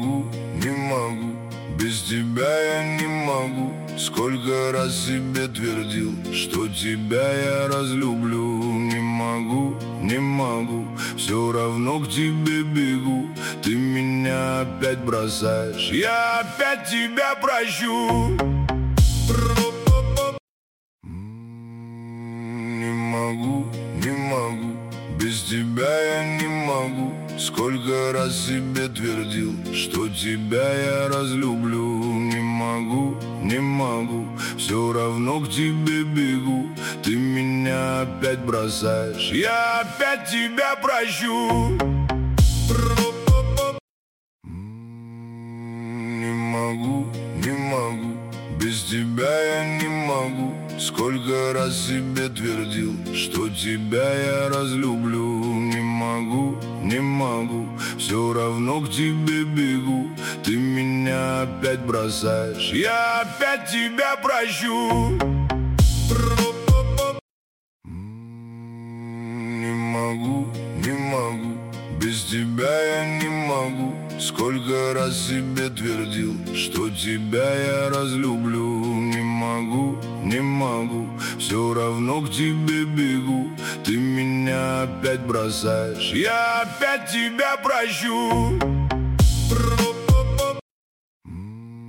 могу, не могу, без тебя я не могу. Сколько раз себе твердил, что тебя я разлюблю. Не могу, не могу, все равно к тебе бегу. Ты меня опять бросаешь, я опять тебя прощу. Не могу, не могу, без тебя я не могу. Сколько раз себе твердил, что тебя я разлюблю. Не могу, не могу, все равно к тебе бегу. Ты меня опять бросаешь, я опять тебя прощу. Не могу, не могу, без тебя я не могу. Сколько раз себе твердил, что тебя я разлюблю. Не могу, не могу, все равно к тебе бегу. Ты меня опять бросаешь, я опять тебя прощу. Не могу, не могу, без тебя я не могу. Сколько раз себе твердил, что тебя я разлюблю. Не могу, не могу, все равно к тебе бегу. Ты меня опять бросаешь, я опять тебя прощу.